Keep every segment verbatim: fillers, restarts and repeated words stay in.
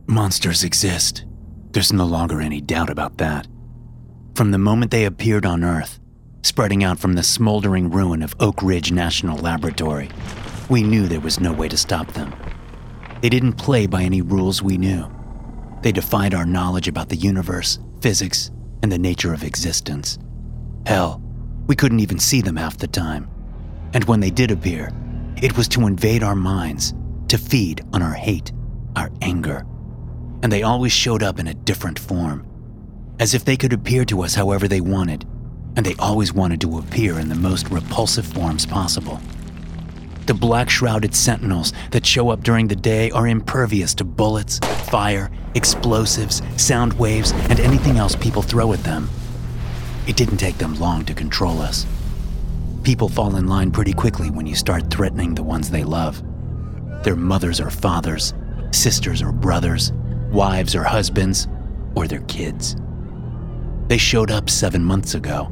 Monsters exist. There's no longer any doubt about that. From the moment they appeared on Earth, spreading out from the smoldering ruin of Oak Ridge National Laboratory, we knew there was no way to stop them. They didn't play by any rules we knew. They defied our knowledge about the universe, physics, and the nature of existence. Hell, we couldn't even see them half the time. And when they did appear, it was to invade our minds, to feed on our hate, our anger. And they always showed up in a different form, as if they could appear to us however they wanted, and they always wanted to appear in the most repulsive forms possible. The black-shrouded sentinels that show up during the day are impervious to bullets, fire, explosives, sound waves, and anything else people throw at them. It didn't take them long to control us. People fall in line pretty quickly when you start threatening the ones they love. Their mothers or fathers, sisters or brothers, wives or husbands, or their kids. They showed up seven months ago.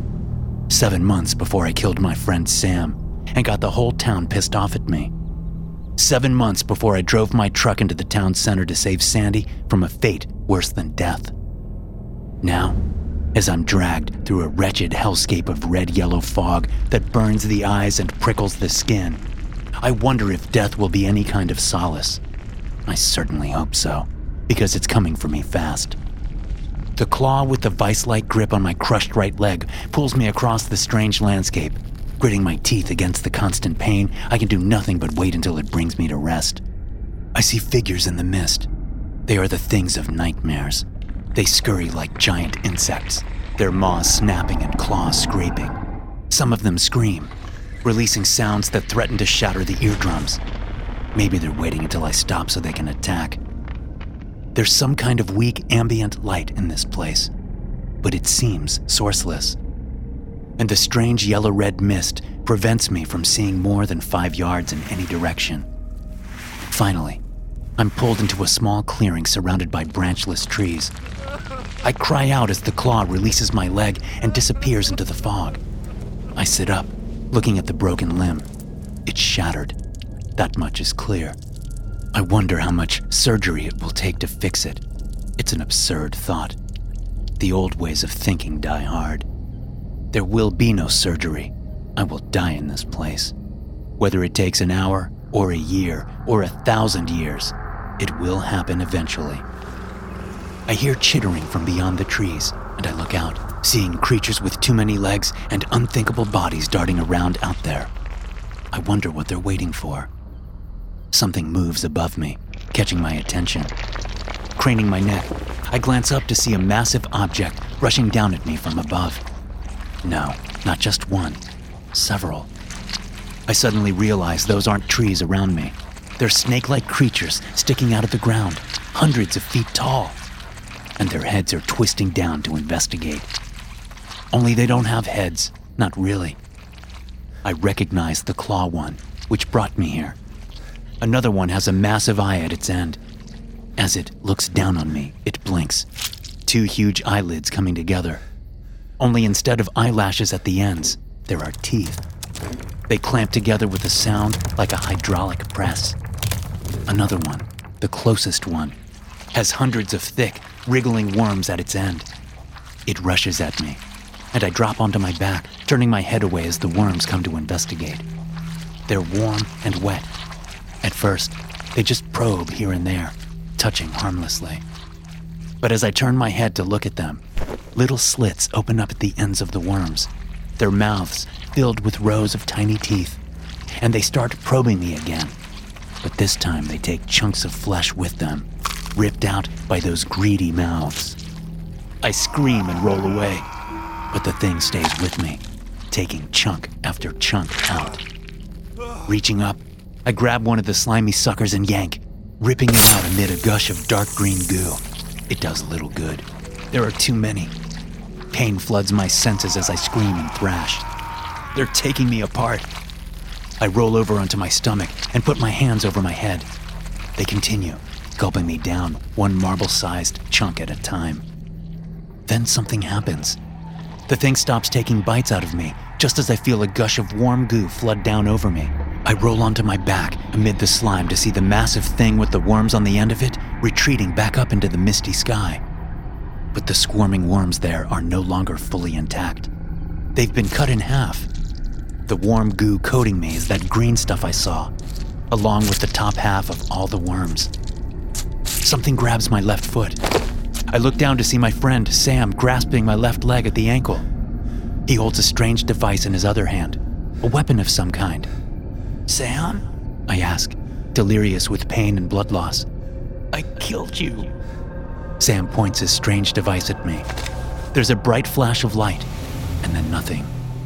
Seven months before I killed my friend Sam and got the whole town pissed off at me. Seven months before I drove my truck into the town center to save Sandy from a fate worse than death. Now, as I'm dragged through a wretched hellscape of red-yellow fog that burns the eyes and prickles the skin, I wonder if death will be any kind of solace. I certainly hope so, because it's coming for me fast. The claw with the vice-like grip on my crushed right leg pulls me across the strange landscape. Gritting my teeth against the constant pain, I can do nothing but wait until it brings me to rest. I see figures in the mist. They are the things of nightmares. They scurry like giant insects, their maws snapping and claws scraping. Some of them scream, releasing sounds that threaten to shatter the eardrums. Maybe they're waiting until I stop so they can attack. There's some kind of weak ambient light in this place, but it seems sourceless. And the strange yellow-red mist prevents me from seeing more than five yards in any direction. Finally, I'm pulled into a small clearing surrounded by branchless trees. I cry out as the claw releases my leg and disappears into the fog. I sit up, looking at the broken limb. It's shattered. That much is clear. I wonder how much surgery it will take to fix it. It's an absurd thought. The old ways of thinking die hard. There will be no surgery. I will die in this place. Whether it takes an hour, or a year, or a thousand years, it will happen eventually. I hear chittering from beyond the trees, and I look out, seeing creatures with too many legs and unthinkable bodies darting around out there. I wonder what they're waiting for. Something moves above me, catching my attention. Craning my neck, I glance up to see a massive object rushing down at me from above. No, not just one, several. I suddenly realize those aren't trees around me. They're snake-like creatures sticking out of the ground, hundreds of feet tall. And their heads are twisting down to investigate. Only they don't have heads, not really. I recognize the claw one, which brought me here. Another one has a massive eye at its end. As it looks down on me, it blinks. Two huge eyelids coming together. Only instead of eyelashes at the ends, there are teeth. They clamp together with a sound like a hydraulic press. Another one, the closest one, has hundreds of thick, wriggling worms at its end. It rushes at me, and I drop onto my back, turning my head away as the worms come to investigate. They're warm and wet. At first, they just probe here and there, touching harmlessly. But as I turn my head to look at them, little slits open up at the ends of the worms, their mouths filled with rows of tiny teeth, and they start probing me again. But this time they take chunks of flesh with them, ripped out by those greedy mouths. I scream and roll away, but the thing stays with me, taking chunk after chunk out. Reaching up, I grab one of the slimy suckers and yank, ripping it out amid a gush of dark green goo. It does little good. There are too many. Pain floods my senses as I scream and thrash. They're taking me apart. I roll over onto my stomach and put my hands over my head. They continue, gulping me down one marble-sized chunk at a time. Then something happens. The thing stops taking bites out of me just as I feel a gush of warm goo flood down over me, I roll onto my back amid the slime to see the massive thing with the worms on the end of it retreating back up into the misty sky. But the squirming worms there are no longer fully intact. They've been cut in half. The warm goo coating me is that green stuff I saw, along with the top half of all the worms. Something grabs my left foot. I look down to see my friend, Sam, grasping my left leg at the ankle. He holds a strange device in his other hand, a weapon of some kind. "Sam?" I ask, delirious with pain and blood loss. "I killed you." Sam points his strange device at me. There's a bright flash of light, and then nothing.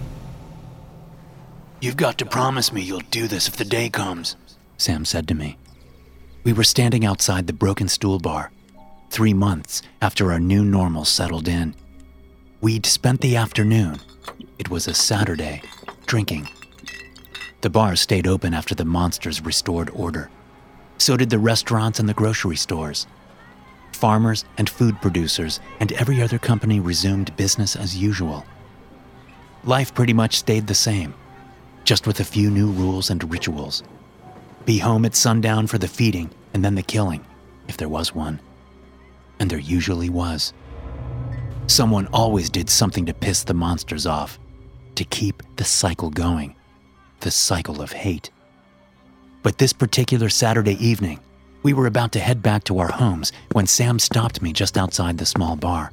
"You've got to promise me you'll do this if the day comes," Sam said to me. We were standing outside the Broken Stool Bar, three months after our new normal settled in. We'd spent the afternoon, it was a Saturday, drinking. The bar stayed open after the monsters restored order. So did the restaurants and the grocery stores. Farmers and food producers and every other company resumed business as usual. Life pretty much stayed the same, just with a few new rules and rituals. Be home at sundown for the feeding and then the killing, if there was one. And there usually was. Someone always did something to piss the monsters off, to keep the cycle going, the cycle of hate. But this particular Saturday evening, we were about to head back to our homes when Sam stopped me just outside the small bar.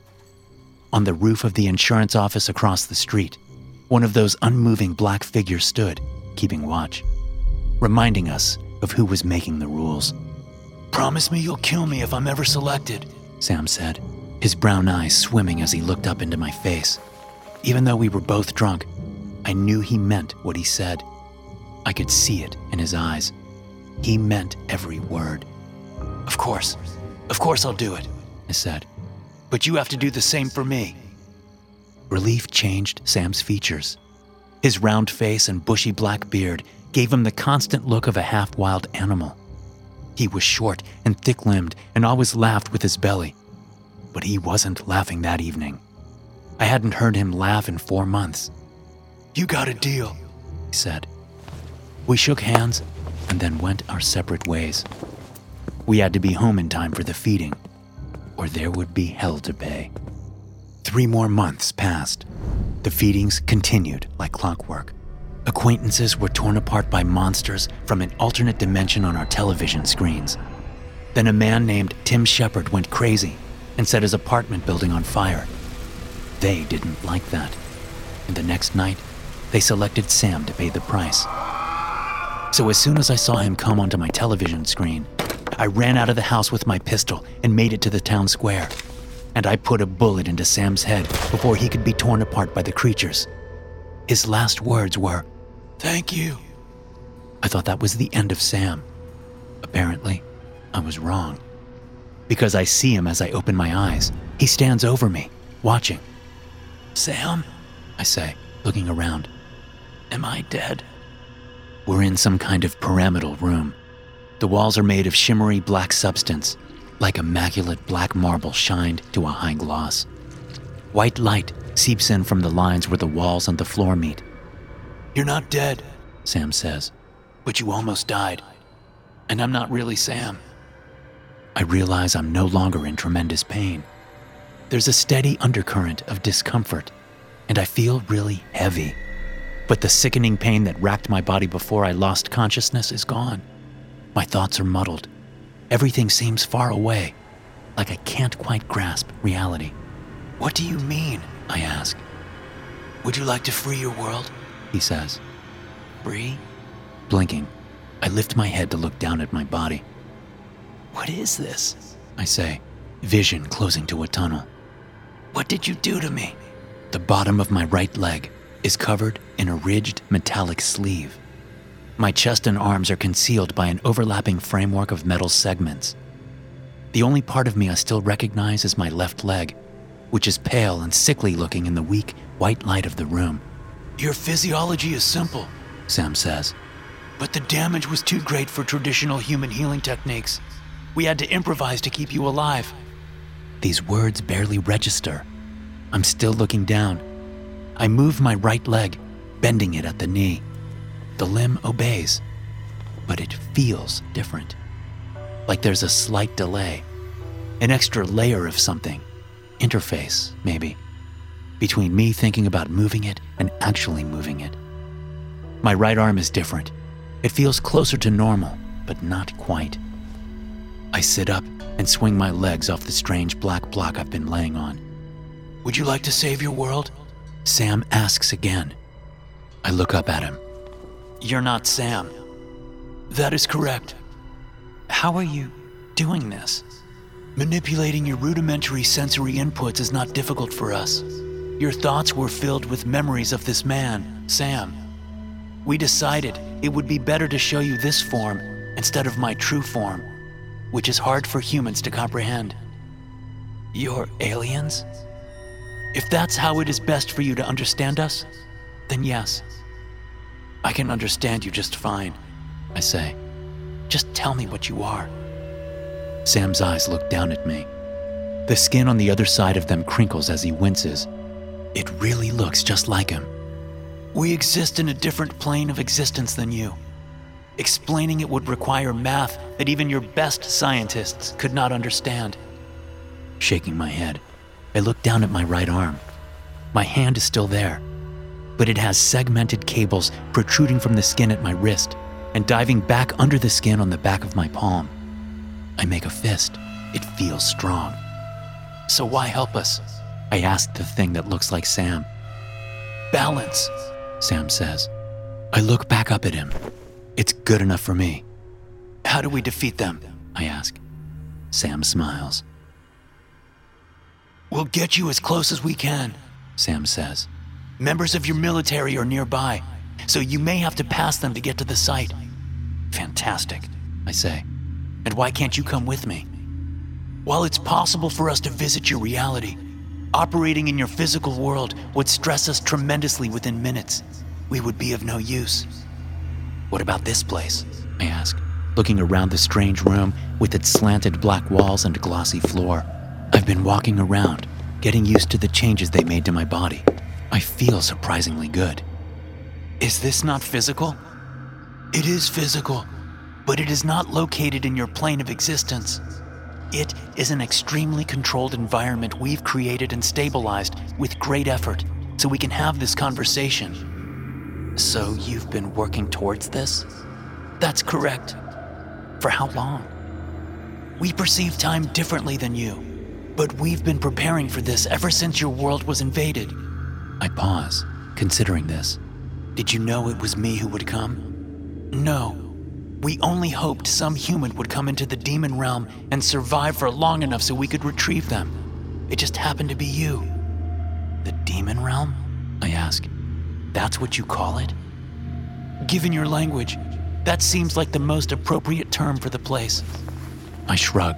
On the roof of the insurance office across the street, one of those unmoving black figures stood, keeping watch, reminding us of who was making the rules. "Promise me you'll kill me if I'm ever selected," Sam said, his brown eyes swimming as he looked up into my face. Even though we were both drunk, I knew he meant what he said. I could see it in his eyes. He meant every word. "Of course, of course I'll do it," I said. "But you have to do the same for me." Relief changed Sam's features. His round face and bushy black beard gave him the constant look of a half-wild animal. He was short and thick-limbed and always laughed with his belly. But he wasn't laughing that evening. I hadn't heard him laugh in four months. "You got a deal," he said. We shook hands and then went our separate ways. We had to be home in time for the feeding, or there would be hell to pay. Three more months passed. The feedings continued like clockwork. Acquaintances were torn apart by monsters from an alternate dimension on our television screens. Then a man named Tim Shepard went crazy and set his apartment building on fire. They didn't like that. And the next night, they selected Sam to pay the price. So as soon as I saw him come onto my television screen, I ran out of the house with my pistol and made it to the town square. And I put a bullet into Sam's head before he could be torn apart by the creatures. His last words were, "Thank you." I thought that was the end of Sam. Apparently, I was wrong. Because I see him as I open my eyes. He stands over me, watching. "Sam," I say, looking around. "Am I dead?" We're in some kind of pyramidal room. The walls are made of shimmery black substance, like immaculate black marble shined to a high gloss. White light seeps in from the lines where the walls and the floor meet. "You're not dead," Sam says, "but you almost died. And I'm not really Sam." I realize I'm no longer in tremendous pain. There's a steady undercurrent of discomfort, and I feel really heavy. But the sickening pain that racked my body before I lost consciousness is gone. My thoughts are muddled. Everything seems far away, like I can't quite grasp reality. "What do you mean?" I ask. "Would you like to free your world?" he says. "Free?" Blinking, I lift my head to look down at my body. "What is this?" I say, vision closing to a tunnel. "What did you do to me?" The bottom of my right leg is covered in a ridged metallic sleeve. My chest and arms are concealed by an overlapping framework of metal segments. The only part of me I still recognize is my left leg, which is pale and sickly looking in the weak white light of the room. "Your physiology is simple," Sam says, "but the damage was too great for traditional human healing techniques. We had to improvise to keep you alive." These words barely register. I'm still looking down. I move my right leg, bending it at the knee. The limb obeys, but it feels different. Like there's a slight delay, an extra layer of something, interface, maybe, between me thinking about moving it and actually moving it. My right arm is different. It feels closer to normal, but not quite. I sit up and swing my legs off the strange black block I've been laying on. "Would you like to save your world?" Sam asks again. I look up at him. "You're not Sam." "That is correct." "How are you doing this?" "Manipulating your rudimentary sensory inputs is not difficult for us. Your thoughts were filled with memories of this man, Sam. We decided it would be better to show you this form instead of my true form, which is hard for humans to comprehend." "You're aliens?" "If that's how it is best for you to understand us, then yes." "I can understand you just fine," I say. "Just tell me what you are." Sam's eyes look down at me. The skin on the other side of them crinkles as he winces. It really looks just like him. "We exist in a different plane of existence than you. Explaining it would require math that even your best scientists could not understand." Shaking my head, I look down at my right arm. My hand is still there, but it has segmented cables protruding from the skin at my wrist and diving back under the skin on the back of my palm. I make a fist. It feels strong. "So why help us?" I ask the thing that looks like Sam. "Balance," Sam says. I look back up at him. It's good enough for me. "How do we defeat them?" I ask. Sam smiles. "We'll get you as close as we can," Sam says. "Members of your military are nearby, so you may have to pass them to get to the site." "Fantastic," I say. "And why can't you come with me?" "While it's possible for us to visit your reality, operating in your physical world would stress us tremendously within minutes. We would be of no use." "What about this place?" I ask, looking around the strange room with its slanted black walls and glossy floor. I've been walking around, getting used to the changes they made to my body. I feel surprisingly good. "Is this not physical?" "It is physical, but it is not located in your plane of existence. It is an extremely controlled environment we've created and stabilized with great effort so we can have this conversation." "So you've been working towards this?" "That's correct." "For how long?" "We perceive time differently than you, but we've been preparing for this ever since your world was invaded." I pause, considering this. "Did you know it was me who would come?" "No. We only hoped some human would come into the demon realm and survive for long enough so we could retrieve them. It just happened to be you." "The demon realm?" I ask. "That's what you call it?" "Given your language, that seems like the most appropriate term for the place." I shrug.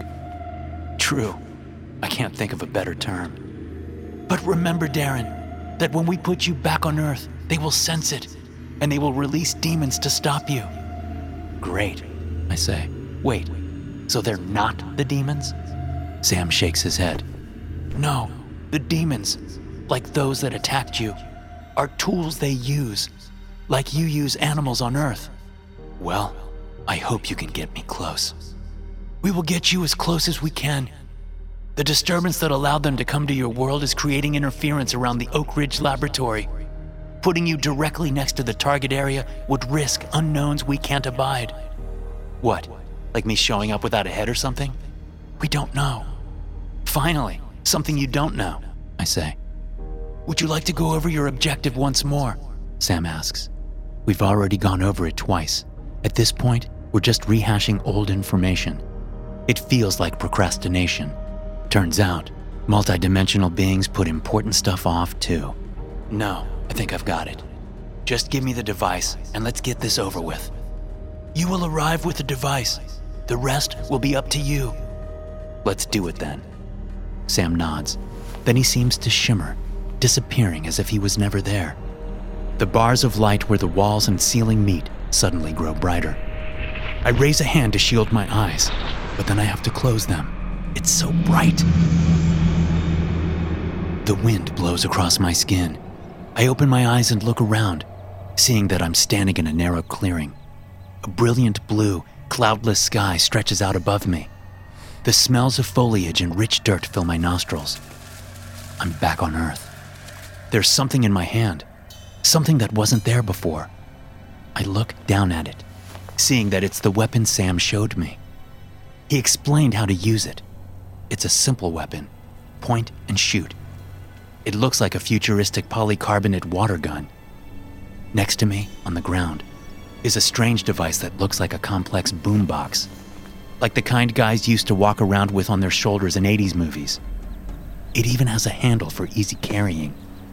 "True. I can't think of a better term." "But remember, Darren, that when we put you back on Earth, they will sense it, and they will release demons to stop you." "Great," I say. "Wait, so they're not the demons?" Sam shakes his head. "No, the demons, like those that attacked you, are tools they use, like you use animals on Earth." "Well, I hope you can get me close." "We will get you as close as we can. The disturbance that allowed them to come to your world is creating interference around the Oak Ridge laboratory. Putting you directly next to the target area would risk unknowns we can't abide." "What, like me showing up without a head or something?" "We don't know." "Finally, something you don't know," I say. "Would you like to go over your objective once more?" Sam asks. We've already gone over it twice. At this point, we're just rehashing old information. It feels like procrastination. Turns out, multidimensional beings put important stuff off too. "No, I think I've got it. Just give me the device and let's get this over with." "You will arrive with the device. The rest will be up to you." "Let's do it then." Sam nods. Then he seems to shimmer, disappearing as if he was never there. The bars of light where the walls and ceiling meet suddenly grow brighter. I raise a hand to shield my eyes, but then I have to close them. It's so bright. The wind blows across my skin. I open my eyes and look around. seeing that I'm standing in a narrow clearing. A brilliant blue, cloudless sky stretches out above me. The smells of foliage and rich dirt fill my nostrils. I'm back on Earth. There's something in my hand, something that wasn't there before. I look down at it, seeing that it's the weapon Sam showed me. He explained how to use it. It's a simple weapon, point and shoot. It looks like a futuristic polycarbonate water gun. Next to me, on the ground, is a strange device that looks like a complex boombox, like the kind guys used to walk around with on their shoulders in eighties movies. It even has a handle for easy carrying.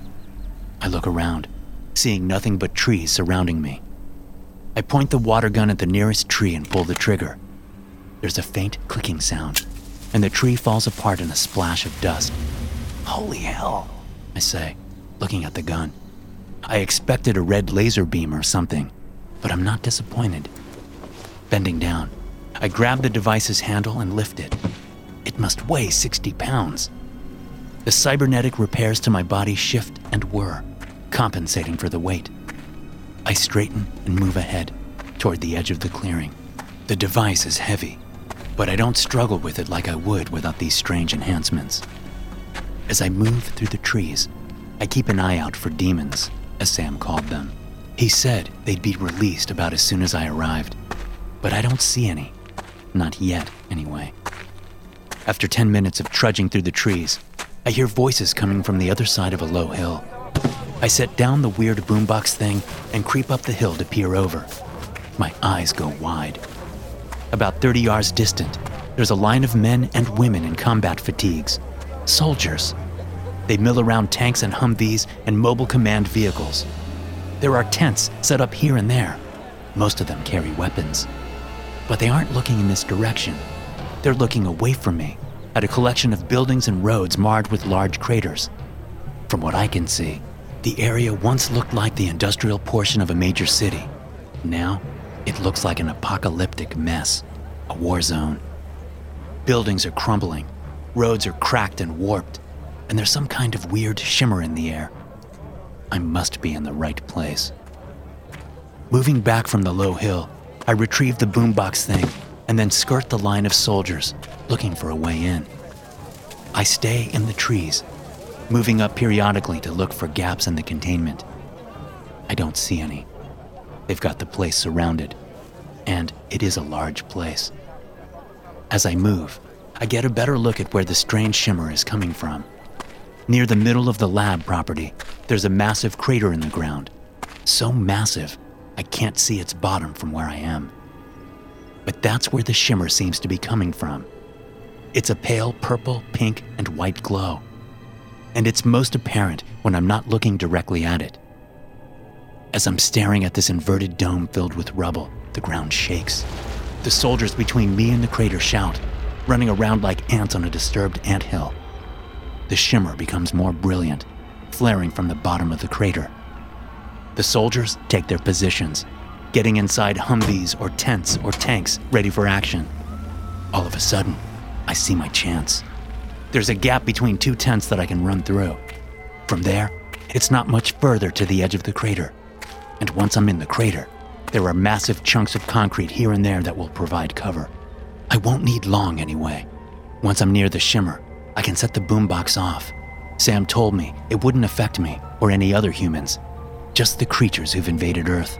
I look around, seeing nothing but trees surrounding me. I point the water gun at the nearest tree and pull the trigger. There's a faint clicking sound, and the tree falls apart in a splash of dust. Holy hell, I say, looking at the gun. I expected a red laser beam or something, but I'm not disappointed. Bending down, I grab the device's handle and lift it. It must weigh sixty pounds. The cybernetic repairs to my body shift and whir, compensating for the weight. I straighten and move ahead, toward the edge of the clearing. The device is heavy, but I don't struggle with it like I would without these strange enhancements. As I move through the trees, I keep an eye out for demons, as Sam called them. He said they'd be released about as soon as I arrived, but I don't see any. Not yet, anyway. After ten minutes of trudging through the trees, I hear voices coming from the other side of a low hill. I set down the weird boombox thing and creep up the hill to peer over. My eyes go wide. About thirty yards distant, there's a line of men and women in combat fatigues. Soldiers. They mill around tanks and Humvees and mobile command vehicles. There are tents set up here and there. Most of them carry weapons. But they aren't looking in this direction. They're looking away from me, at a collection of buildings and roads marred with large craters. From what I can see, the area once looked like the industrial portion of a major city. Now, it looks like an apocalyptic mess, a war zone. Buildings are crumbling, roads are cracked and warped, and there's some kind of weird shimmer in the air. I must be in the right place. Moving back from the low hill, I retrieve the boombox thing and then skirt the line of soldiers, looking for a way in. I stay in the trees, moving up periodically to look for gaps in the containment. I don't see any. They've got the place surrounded, and it is a large place. As I move, I get a better look at where the strange shimmer is coming from. Near the middle of the lab property, there's a massive crater in the ground. So massive, I can't see its bottom from where I am. But that's where the shimmer seems to be coming from. It's a pale purple, pink, and white glow. And it's most apparent when I'm not looking directly at it. As I'm staring at this inverted dome filled with rubble, the ground shakes. The soldiers between me and the crater shout, running around like ants on a disturbed anthill. The shimmer becomes more brilliant, flaring from the bottom of the crater. The soldiers take their positions, getting inside Humvees or tents or tanks ready for action. All of a sudden, I see my chance. There's a gap between two tents that I can run through. From there, it's not much further to the edge of the crater. And once I'm in the crater, there are massive chunks of concrete here and there that will provide cover. I won't need long anyway. Once I'm near the shimmer, I can set the boombox off. Sam told me it wouldn't affect me or any other humans, just the creatures who've invaded Earth.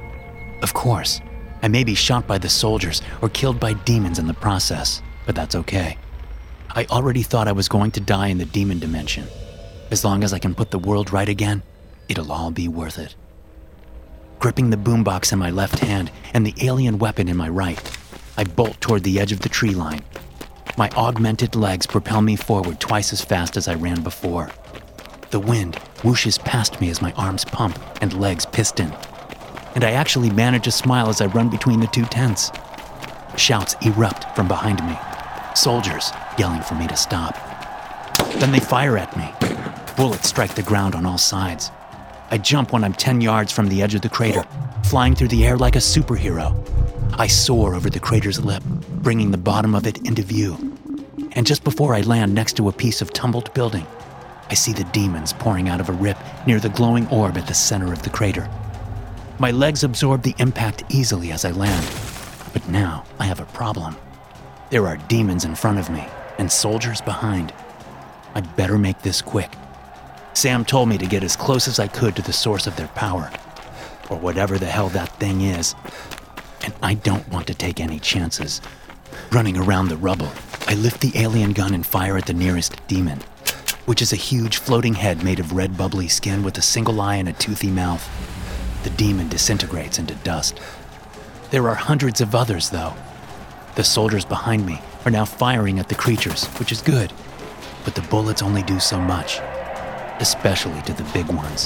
Of course, I may be shot by the soldiers or killed by demons in the process, but that's okay. I already thought I was going to die in the demon dimension. As long as I can put the world right again, it'll all be worth it. Gripping the boombox in my left hand and the alien weapon in my right, I bolt toward the edge of the tree line. My augmented legs propel me forward twice as fast as I ran before. The wind whooshes past me as my arms pump and legs piston. And I actually manage a smile as I run between the two tents. Shouts erupt from behind me. Soldiers yelling for me to stop. Then they fire at me. Bullets strike the ground on all sides. I jump when I'm ten yards from the edge of the crater, flying through the air like a superhero. I soar over the crater's lip, bringing the bottom of it into view. And just before I land next to a piece of tumbled building, I see the demons pouring out of a rip near the glowing orb at the center of the crater. My legs absorb the impact easily as I land. But now I have a problem. There are demons in front of me and soldiers behind. I'd better make this quick. Sam told me to get as close as I could to the source of their power, or whatever the hell that thing is, and I don't want to take any chances. Running around the rubble, I lift the alien gun and fire at the nearest demon, which is a huge floating head made of red bubbly skin with a single eye and a toothy mouth. The demon disintegrates into dust. There are hundreds of others, though. The soldiers behind me are now firing at the creatures, which is good, but the bullets only do so much, especially to the big ones.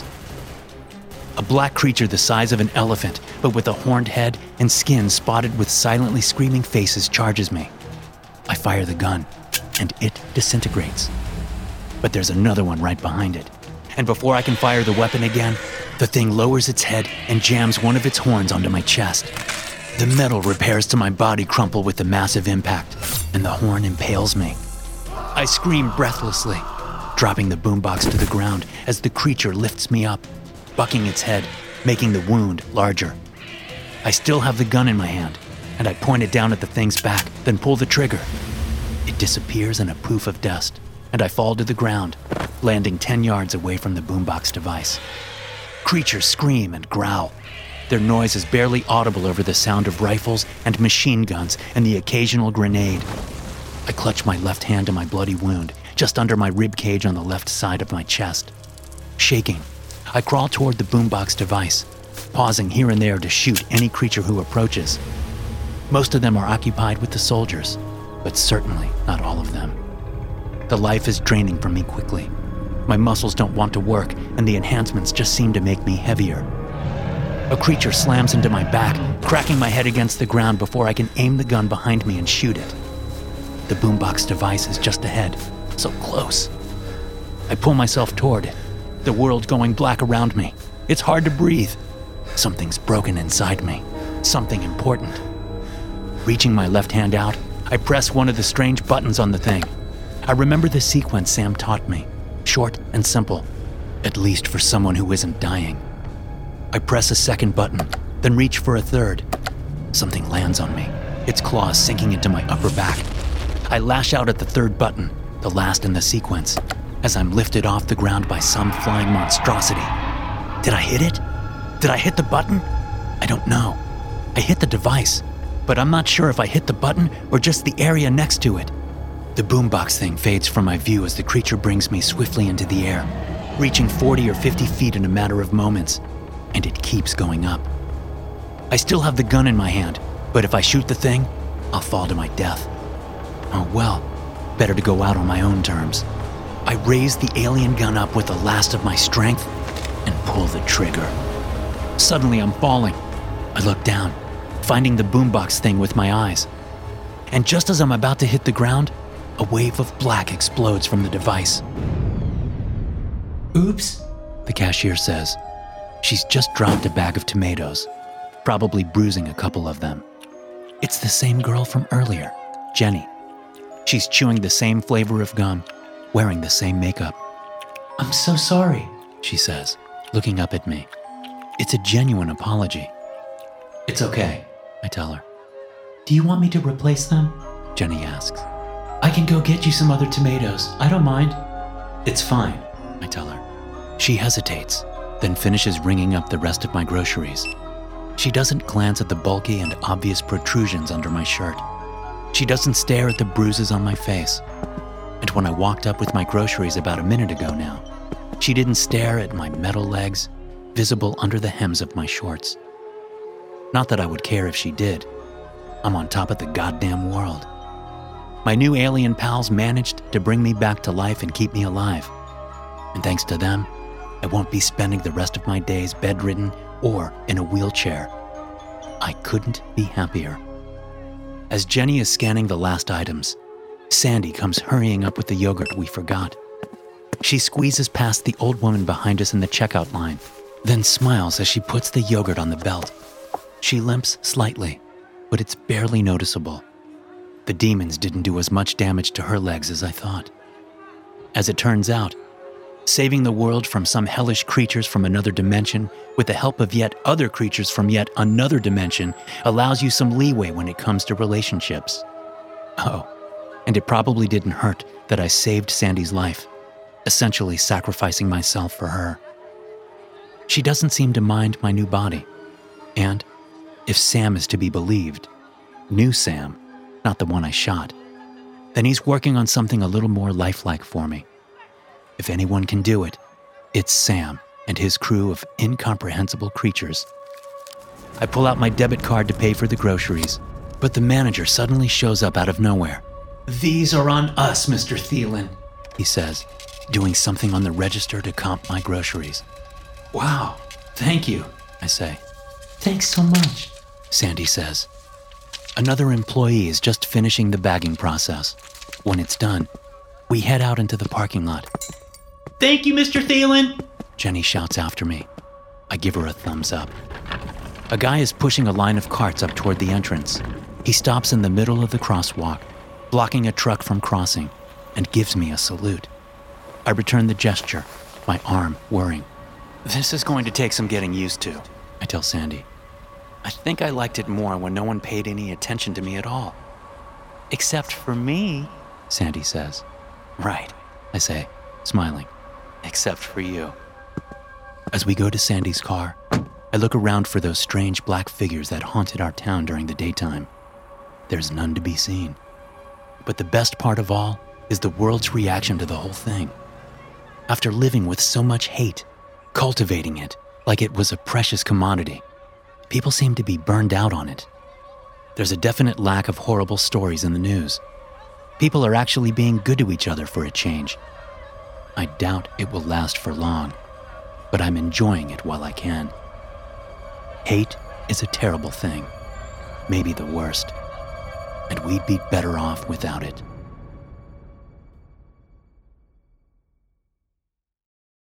A black creature the size of an elephant, but with a horned head and skin spotted with silently screaming faces charges me. I fire the gun, and it disintegrates. But there's another one right behind it, and before I can fire the weapon again, the thing lowers its head and jams one of its horns onto my chest. The metal repairs to my body crumple with the massive impact, and the horn impales me. I scream breathlessly, dropping the boombox to the ground as the creature lifts me up, bucking its head, making the wound larger. I still have the gun in my hand, and I point it down at the thing's back, then pull the trigger. It disappears in a poof of dust, and I fall to the ground, landing ten yards away from the boombox device. Creatures scream and growl. Their noise is barely audible over the sound of rifles and machine guns and the occasional grenade. I clutch my left hand to my bloody wound, just under my rib cage on the left side of my chest. Shaking, I crawl toward the boombox device, pausing here and there to shoot any creature who approaches. Most of them are occupied with the soldiers, but certainly not all of them. The life is draining from me quickly. My muscles don't want to work, and the enhancements just seem to make me heavier. A creature slams into my back, cracking my head against the ground before I can aim the gun behind me and shoot it. The boombox device is just ahead, so close. I pull myself toward it, the world going black around me. It's hard to breathe. Something's broken inside me, something important. Reaching my left hand out, I press one of the strange buttons on the thing. I remember the sequence Sam taught me, short and simple, at least for someone who isn't dying. I press a second button, then reach for a third. Something lands on me, its claws sinking into my upper back. I lash out at the third button, the last in the sequence, as I'm lifted off the ground by some flying monstrosity. Did I hit it? Did I hit the button? I don't know. I hit the device, but I'm not sure if I hit the button or just the area next to it. The boombox thing fades from my view as the creature brings me swiftly into the air, reaching forty or fifty feet in a matter of moments, and it keeps going up. I still have the gun in my hand, but if I shoot the thing, I'll fall to my death. Oh well, better to go out on my own terms. I raise the alien gun up with the last of my strength and pull the trigger. Suddenly I'm falling. I look down, finding the boombox thing with my eyes. And just as I'm about to hit the ground, a wave of black explodes from the device. Oops, the cashier says. She's just dropped a bag of tomatoes, probably bruising a couple of them. It's the same girl from earlier, Jenny. She's chewing the same flavor of gum, wearing the same makeup. I'm so sorry, she says, looking up at me. It's a genuine apology. It's okay, I tell her. Do you want me to replace them? Jenny asks. I can go get you some other tomatoes. I don't mind. It's fine, I tell her. She hesitates, then finishes ringing up the rest of my groceries. She doesn't glance at the bulky and obvious protrusions under my shirt. She doesn't stare at the bruises on my face. And when I walked up with my groceries about a minute ago now, she didn't stare at my metal legs, visible under the hems of my shorts. Not that I would care if she did. I'm on top of the goddamn world. My new alien pals managed to bring me back to life and keep me alive. And thanks to them, I won't be spending the rest of my days bedridden or in a wheelchair. I couldn't be happier. As Jenny is scanning the last items, Sandy comes hurrying up with the yogurt we forgot. She squeezes past the old woman behind us in the checkout line, then smiles as she puts the yogurt on the belt. She limps slightly, but it's barely noticeable. The demons didn't do as much damage to her legs as I thought. As it turns out, Saving the world from some hellish creatures from another dimension with the help of yet other creatures from yet another dimension allows you some leeway when it comes to relationships. Oh, and it probably didn't hurt that I saved Sandy's life, essentially sacrificing myself for her. She doesn't seem to mind my new body. And, if Sam is to be believed, new Sam, not the one I shot, then he's working on something a little more lifelike for me. If anyone can do it, it's Sam and his crew of incomprehensible creatures. I pull out my debit card to pay for the groceries, but the manager suddenly shows up out of nowhere. "These are on us, Mister Thielen," he says, doing something on the register to comp my groceries. "Wow, thank you," I say. "Thanks so much," Sandy says. Another employee is just finishing the bagging process. When it's done, we head out into the parking lot. "Thank you, Mister Thielen," Jenny shouts after me. I give her a thumbs up. A guy is pushing a line of carts up toward the entrance. He stops in the middle of the crosswalk, blocking a truck from crossing, and gives me a salute. I return the gesture, my arm whirring. "This is going to take some getting used to," I tell Sandy. I think I liked it more when no one paid any attention to me at all. "Except for me," Sandy says. "Right," I say, smiling. "Except for you." As we go to Sandy's car, I look around for those strange black figures that haunted our town during the daytime. There's none to be seen. But the best part of all is the world's reaction to the whole thing. After living with so much hate, cultivating it like it was a precious commodity, people seem to be burned out on it. There's a definite lack of horrible stories in the news. People are actually being good to each other for a change. I doubt it will last for long, but I'm enjoying it while I can. Hate is a terrible thing, maybe the worst, and we'd be better off without it.